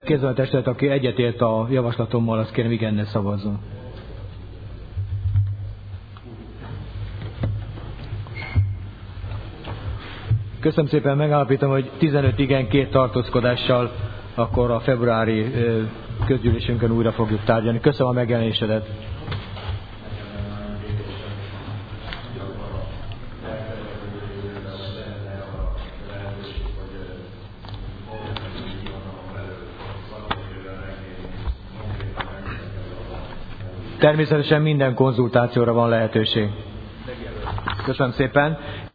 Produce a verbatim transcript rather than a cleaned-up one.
Kézzel a testület, aki egyetért a javaslatommal, azt kérem igennel szavazzon. Köszönöm szépen, megállapítom, hogy tizenöt igen, két tartózkodással akkor a februári közgyűlésünkön újra fogjuk tárgyalni. Köszönöm a megjelenésedet. Természetesen minden konzultációra van lehetőség. Köszönöm szépen.